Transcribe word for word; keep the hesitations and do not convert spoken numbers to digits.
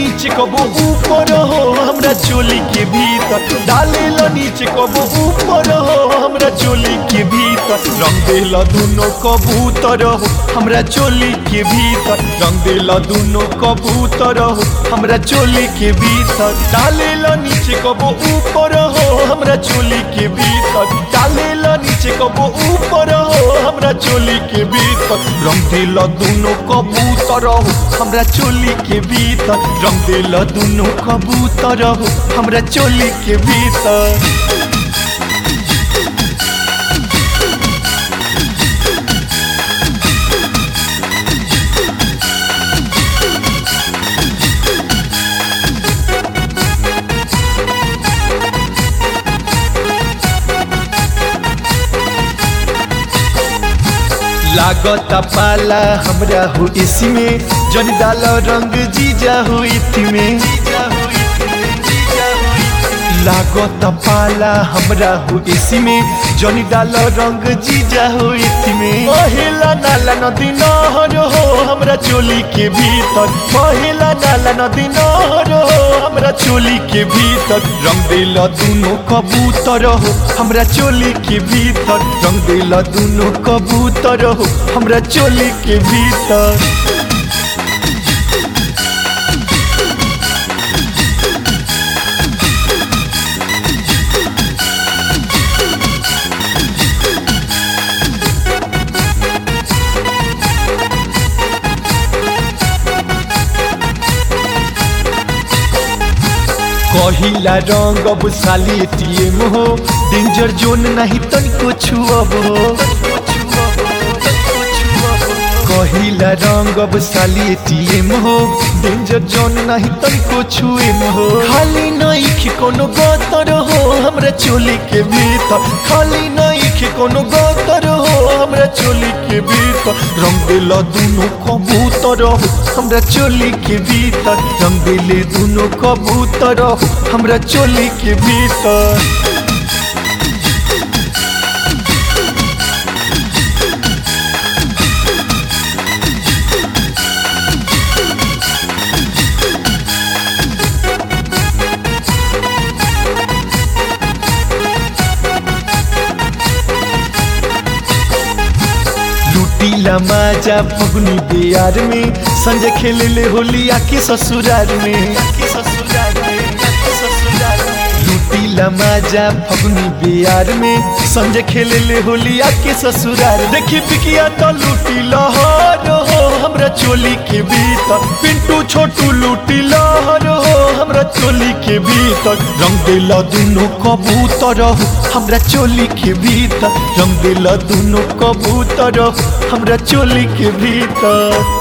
नीचे कबो ऊपर हो हमरा चोली के भीतर, डालेला नीचे कबो ऊपर हो हमरा चोली के भीतर, रंग देला दोनों कबूतर हो हमरा चोली के भीतर, रंग देला दोनों कबूतर हो हमरा चोली के भीतर, डालेला नीचे कबो ऊपर हो हमरा चोली के भीतर, डालेला नीचे कबो ऊपर हो हमरा चोली के भीतर, रंग देला दोनों कबूतर हो हमरा चोली के भीतर, रंग देला दोनों कबूतर हो हमरा चोली के भीतर। लागता पाला हमरा हो इसमें, जन डाला रंग जीजा हो इसमें, लागता पाला हमरा हो इसमें, जन डाला रंग जीजा हो इसमें, महिला नाला नदी नहर हो हमरा चोली के भीतर, महिला नाला नदी नहर हो हमरा चोली के भीतर, रंग देला दोनों कबूतर हो हमरा चोली के भीतर, रंग देला दोनों कबूतर हो हमरा चोली के भीतर। कहिला रंग अब साली एटीएम हो, डेंजर जोन नहीं तनिको छुअब हो, कहिला रंग अब साली एटीएम हो, डेंजर जोन नहीं तनिको छुएम हो, खाली नहीं कोनो गतर हो हमरा चोली के भीतर, खाली नहीं कोनो गतर हो हमरा चोली के भीतर, रंग देला दोनों कबूतर हो हमरा चोली के भीतर, रंग देले दोनों कबूतर हो हमरा चोली के भीतर। लूटीला माजा फगुनी बिहार में, संजय खेले ले होली आके ससुराल में, लूटीला माजा फगुनी बिहार में, संजय खेले ले होली आके ससुराल, देखी पिकिया तो लूटी लहर हो हमरा चोली के भीतर, पिंटू छोटू लूटी लहर हो हमरा चोली के भीतर, रंग देला दोनों कबूतर हो हमरा चोली के भीतर, रंग देला दोनों कबूतर हो हमरा चोली के भीतर।